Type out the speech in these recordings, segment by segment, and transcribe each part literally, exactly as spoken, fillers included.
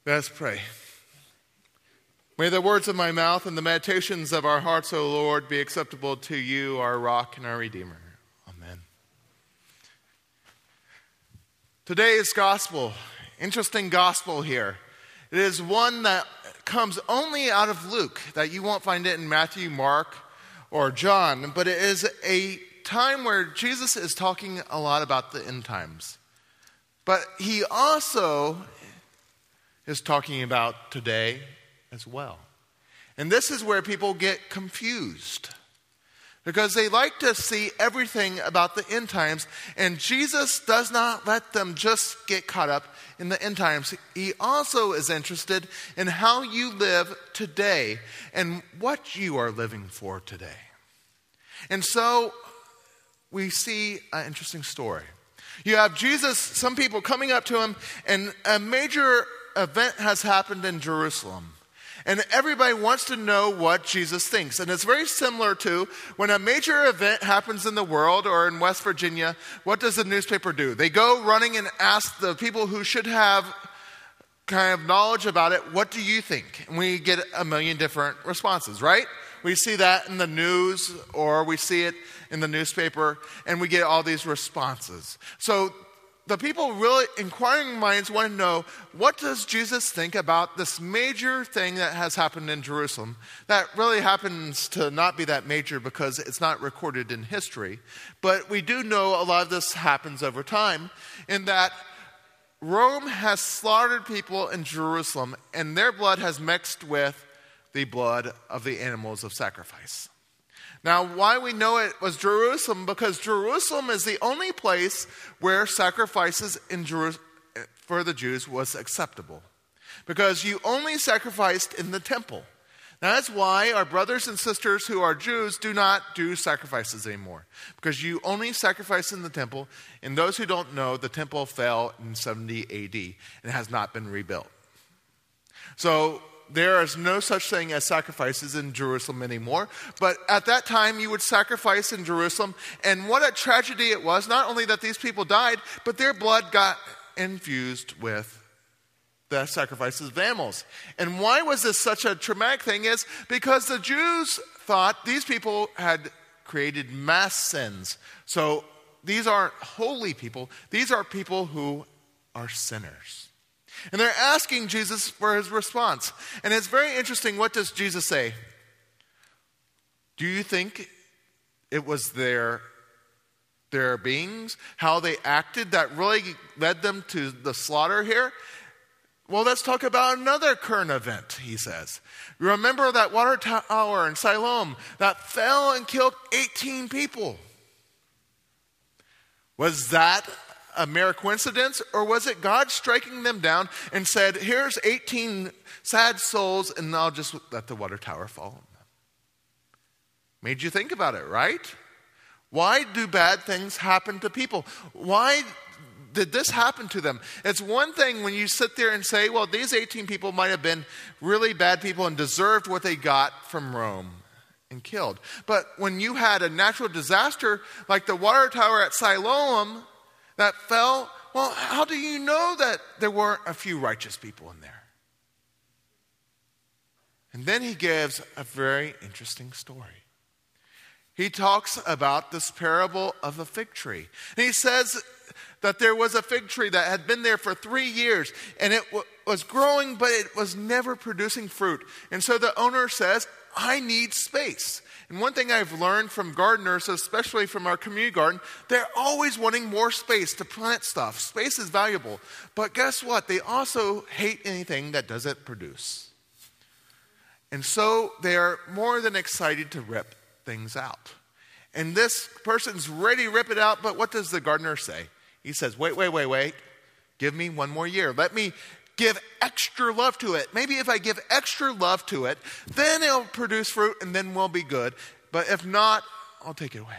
Let us pray. May the words of my mouth and the meditations of our hearts, O Lord, be acceptable to you, our rock and our redeemer. Amen. Today's gospel, interesting gospel here. It is one that comes only out of Luke, that you won't find it in Matthew, Mark, or John, but it is a time where Jesus is talking a lot about the end times. But he also is talking about today as well. And this is where people get confused, because they like to see everything about the end times, and Jesus does not let them just get caught up in the end times. He also is interested in how you live today and what you are living for today. And so we see an interesting story. You have Jesus, some people coming up to him, and a major event has happened in Jerusalem. And everybody wants to know what Jesus thinks. And it's very similar to when a major event happens in the world or in West Virginia, what does the newspaper do? They go running and ask the people who should have kind of knowledge about it, what do you think? And we get a million different responses, right? We see that in the news, or we see it in the newspaper, and we get all these responses. So the people really, inquiring minds, want to know, what does Jesus think about this major thing that has happened in Jerusalem? That really happens to not be that major because it's not recorded in history. But we do know a lot of this happens over time, in that Rome has slaughtered people in Jerusalem, and their blood has mixed with the blood of the animals of sacrifice. Now, why we know it was Jerusalem, because Jerusalem is the only place where sacrifices in Jeru- for the Jews was acceptable. Because you only sacrificed in the temple. Now, that's why our brothers and sisters who are Jews do not do sacrifices anymore. Because you only sacrifice in the temple, and those who don't know, the temple fell in seventy A D and has not been rebuilt. So there is no such thing as sacrifices in Jerusalem anymore. But at that time, you would sacrifice in Jerusalem. And what a tragedy it was, not only that these people died, but their blood got infused with the sacrifices of animals. And why was this such a traumatic thing is because the Jews thought these people had created mass sins. So these aren't holy people. These are people who are sinners. And they're asking Jesus for his response. And it's very interesting. What does Jesus say? Do you think it was their, their beings, how they acted, that really led them to the slaughter here? Well, let's talk about another current event, he says. Remember that water tower in Siloam that fell and killed eighteen people? Was that a mere coincidence, or was it God striking them down and said, here's eighteen sad souls, and I'll just let the water tower fall on them? Made you think about it, right? Why do bad things happen to people? Why did this happen to them? It's one thing when you sit there and say, well, these eighteen people might have been really bad people and deserved what they got from Rome and killed. But when you had a natural disaster like the water tower at Siloam that fell, well, how do you know that there weren't a few righteous people in there? And then he gives a very interesting story. He talks about this parable of a fig tree. And he says that there was a fig tree that had been there for three years, and it w- was growing, but it was never producing fruit. And so the owner says, I need space. And one thing I've learned from gardeners, especially from our community garden, they're always wanting more space to plant stuff. Space is valuable. But guess what? They also hate anything that doesn't produce. And so they're more than excited to rip things out. And this person's ready to rip it out, but what does the gardener say? He says, wait, wait, wait, wait. Give me one more year. Let me give extra love to it. Maybe if I give extra love to it, then it'll produce fruit and then we'll be good. But if not, I'll take it away.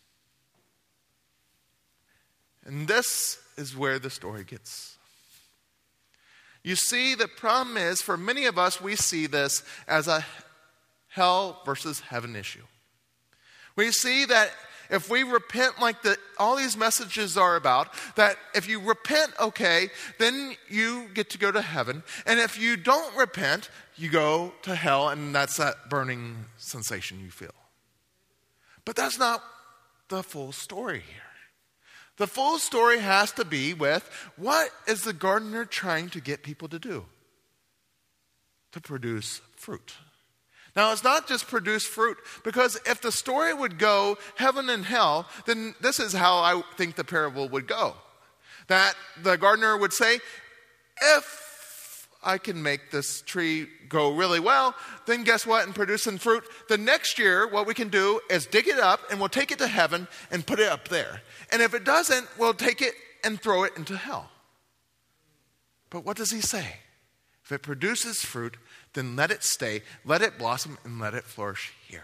And this is where the story gets. You see, the problem is, for many of us, we see this as a hell versus heaven issue. We see that if we repent like the, all these messages are about, that if you repent, okay, then you get to go to heaven. And if you don't repent, you go to hell, and that's that burning sensation you feel. But that's not the full story here. The full story has to be with, what is the gardener trying to get people to do? To produce fruit. Now, it's not just produce fruit, because if the story would go heaven and hell, then this is how I think the parable would go. That the gardener would say, if I can make this tree go really well, then guess what? In producing fruit, the next year, what we can do is dig it up, and we'll take it to heaven and put it up there. And if it doesn't, we'll take it and throw it into hell. But what does he say? If it produces fruit, then let it stay, let it blossom, and let it flourish here.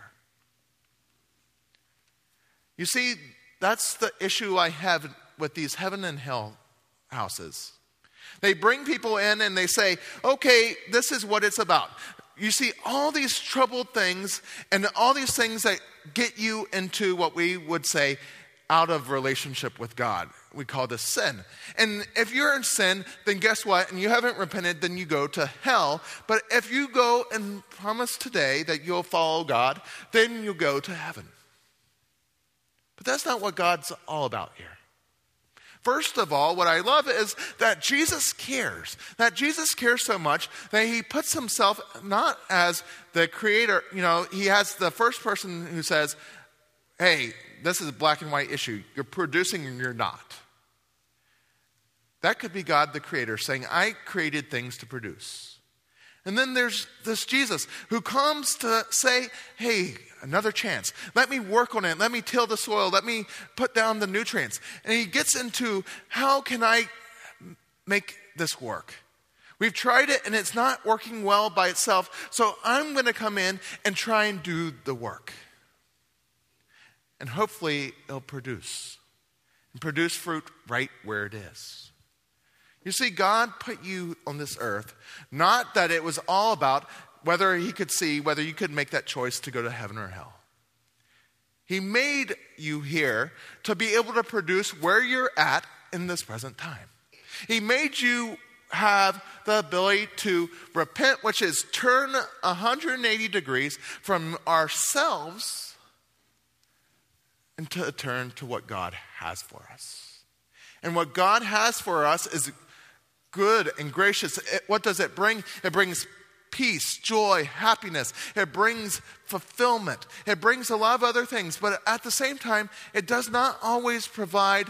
You see, that's the issue I have with these heaven and hell houses. They bring people in and they say, okay, this is what it's about. You see all these troubled things and all these things that get you into what we would say out of relationship with God. We call this sin. And if you're in sin, then guess what? And you haven't repented, then you go to hell. But if you go and promise today that you'll follow God, then you'll go to heaven. But that's not what God's all about here. First of all, what I love is that Jesus cares. That Jesus cares so much that he puts himself not as the creator. You know, he has the first person who says, hey, this is a black and white issue. You're producing and you're not. That could be God the creator saying, I created things to produce. And then there's this Jesus who comes to say, hey, another chance. Let me work on it. Let me till the soil. Let me put down the nutrients. And he gets into, how can I make this work? We've tried it and it's not working well by itself. So I'm going to come in and try and do the work. And hopefully it'll produce. And produce fruit right where it is. You see, God put you on this earth, not that it was all about whether he could see, whether you could make that choice to go to heaven or hell. He made you here to be able to produce where you're at in this present time. He made you have the ability to repent, which is turn one hundred eighty degrees from ourselves and to turn to what God has for us. And what God has for us is good and gracious. It, what does it bring? It brings peace, joy, happiness. It brings fulfillment. It brings a lot of other things. But at the same time, it does not always provide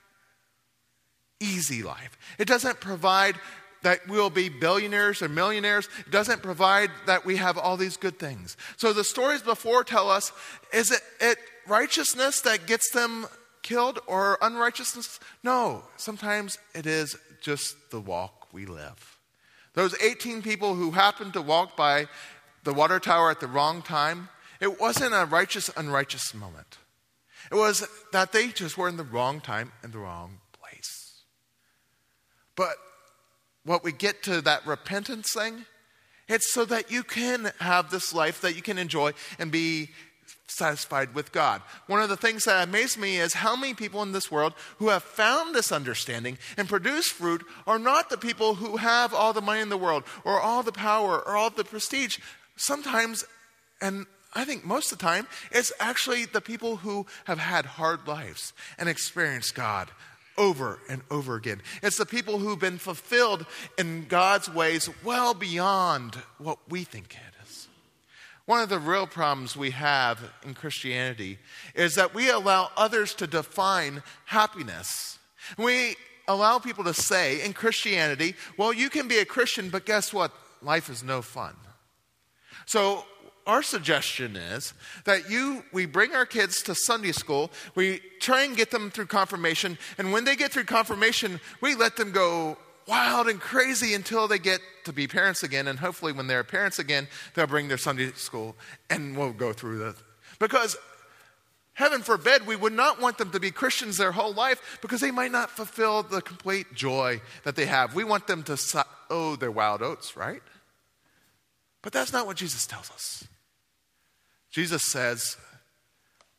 easy life. It doesn't provide that we'll be billionaires or millionaires. It doesn't provide that we have all these good things. So the stories before tell us, is it, it righteousness that gets them killed or unrighteousness? No, sometimes it is just the walk we live. Those eighteen people who happened to walk by the water tower at the wrong time, it wasn't a righteous, unrighteous moment. It was that they just were in the wrong time and the wrong place. But what we get to that repentance thing, it's so that you can have this life that you can enjoy and be satisfied with God. One of the things that amazed me is how many people in this world who have found this understanding and produce fruit are not the people who have all the money in the world or all the power or all the prestige. Sometimes, and I think most of the time, it's actually the people who have had hard lives and experienced God over and over again. It's the people who've been fulfilled in God's ways well beyond what we think it is. One of the real problems we have in Christianity is that we allow others to define happiness. We allow people to say in Christianity, well, you can be a Christian, but guess what? Life is no fun. So our suggestion is that you, we bring our kids to Sunday school, we try and get them through confirmation, and when they get through confirmation, we let them go wild and crazy until they get to be parents again, and hopefully when they're parents again, they'll bring their Sunday school, and we'll go through the, because heaven forbid, we would not want them to be Christians their whole life because they might not fulfill the complete joy that they have. We want them to sow their wild oats, right? But that's not what Jesus tells us. Jesus says,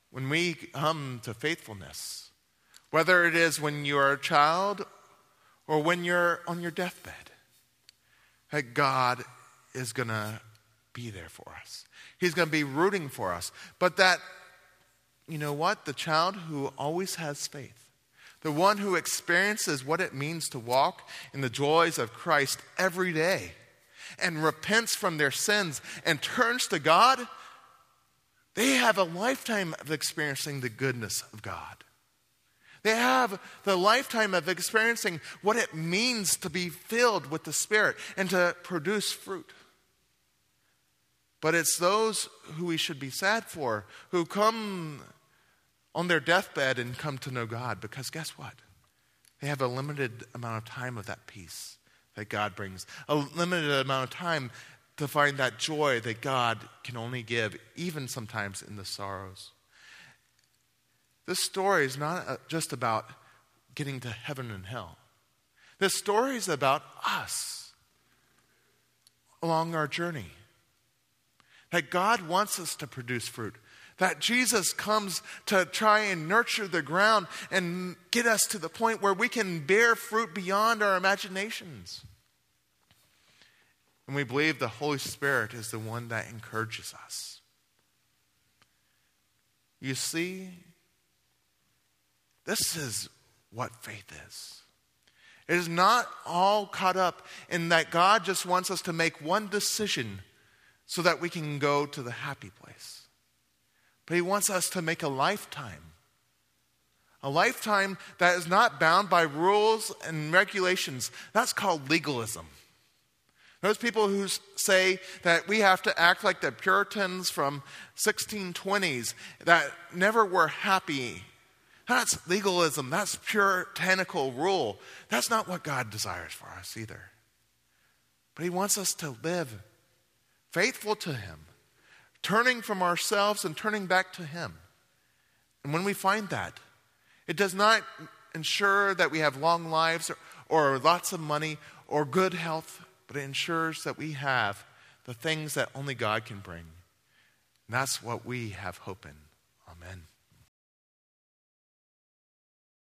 when we come to faithfulness, whether it is when you're a child or when you're on your deathbed, that God is going to be there for us. He's going to be rooting for us. But that, you know what? The child who always has faith, the one who experiences what it means to walk in the joys of Christ every day and repents from their sins and turns to God, they have a lifetime of experiencing the goodness of God. They have the lifetime of experiencing what it means to be filled with the Spirit and to produce fruit. But it's those who we should be sad for, who come on their deathbed and come to know God, because guess what? They have a limited amount of time of that peace that God brings, a limited amount of time to find that joy that God can only give, even sometimes in the sorrows. This story is not just about getting to heaven and hell. This story is about us along our journey. That God wants us to produce fruit. That Jesus comes to try and nurture the ground and get us to the point where we can bear fruit beyond our imaginations. And we believe the Holy Spirit is the one that encourages us. You see, this is what faith is. It is not all caught up in that God just wants us to make one decision so that we can go to the happy place. But he wants us to make a lifetime. A lifetime that is not bound by rules and regulations. That's called legalism. Those people who say that we have to act like the Puritans from sixteen twenties that never were happy. That's legalism. That's puritanical rule. That's not what God desires for us either. But he wants us to live faithful to him, turning from ourselves and turning back to him. And when we find that, it does not ensure that we have long lives or, or lots of money or good health, but it ensures that we have the things that only God can bring. And that's what we have hope in. Amen.